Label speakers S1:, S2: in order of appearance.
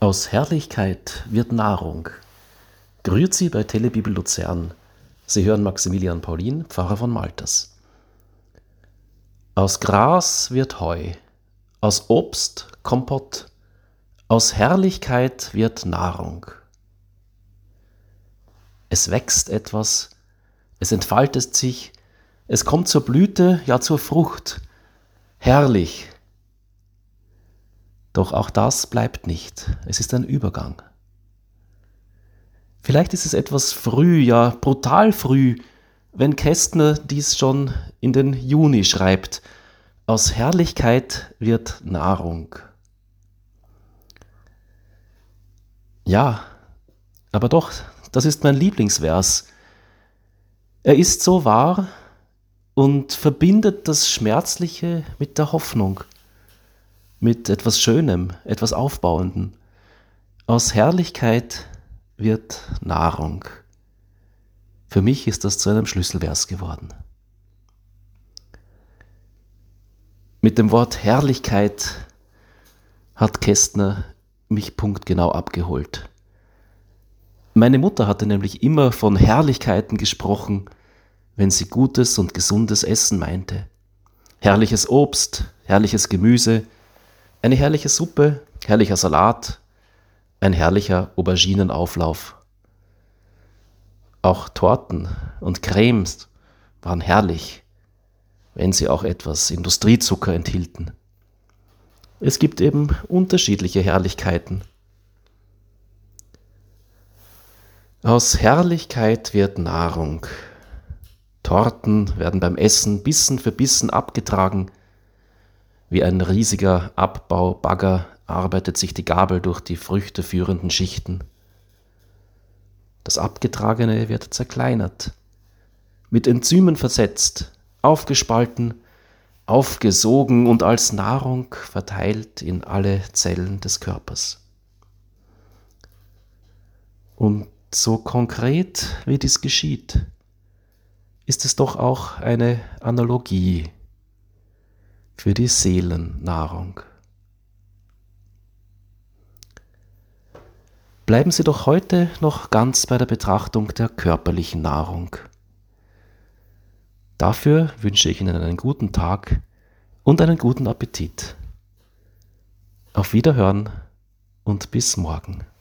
S1: Aus Herrlichkeit wird Nahrung. Grüezi bei Telebibel Luzern. Sie hören Maximilian Paulin, Pfarrer von Malters. Aus Gras wird Heu, aus Obst Kompott, aus Herrlichkeit wird Nahrung. Es wächst etwas, es entfaltet sich, es kommt zur Blüte, ja zur Frucht. Herrlich. Doch auch das bleibt nicht. Es ist ein Übergang. Vielleicht ist es etwas früh, ja brutal früh, wenn Kästner dies schon in den Juni schreibt. Aus Herrlichkeit wird Nahrung. Ja, aber doch, das ist mein Lieblingsvers. Er ist so wahr und verbindet das Schmerzliche mit der Hoffnung, mit etwas Schönem, etwas Aufbauendem. Aus Herrlichkeit wird Nahrung. Für mich ist das zu einem Schlüsselvers geworden. Mit dem Wort Herrlichkeit hat Kästner mich punktgenau abgeholt. Meine Mutter hatte nämlich immer von Herrlichkeiten gesprochen, wenn sie gutes und gesundes Essen meinte. Herrliches Obst, herrliches Gemüse, eine herrliche Suppe, herrlicher Salat, ein herrlicher Auberginenauflauf. Auch Torten und Cremes waren herrlich, wenn sie auch etwas Industriezucker enthielten. Es gibt eben unterschiedliche Herrlichkeiten. Aus Herrlichkeit wird Nahrung. Torten werden beim Essen Bissen für Bissen abgetragen. Wie ein riesiger Abbaubagger arbeitet sich die Gabel durch die früchteführenden Schichten. Das Abgetragene wird zerkleinert, mit Enzymen versetzt, aufgespalten, aufgesogen und als Nahrung verteilt in alle Zellen des Körpers. Und so konkret wie dies geschieht, ist es doch auch eine Analogie für die Seelennahrung. Bleiben Sie doch heute noch ganz bei der Betrachtung der körperlichen Nahrung. Dafür wünsche ich Ihnen einen guten Tag und einen guten Appetit. Auf Wiederhören und bis morgen.